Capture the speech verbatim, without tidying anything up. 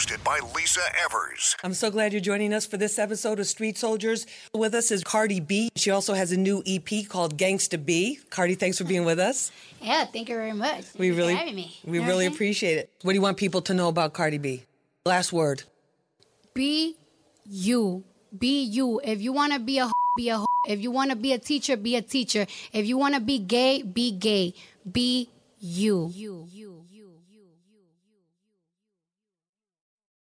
hosted by Lisa Evers. I'm so glad you're joining us for this episode of Street Soldiers. With us is Cardi B. She also has a new E P called Gangsta B. Cardi, thanks for being with us. Yeah, thank you very much. We Thanks really, for having me. we You know really what I'm saying? appreciate it. What do you want people to know about Cardi B? Last word. Be you. Be you. If you want to be a h- be a h- If you want to be a teacher, be a teacher. If you want to be gay, be gay. Be you. You. You.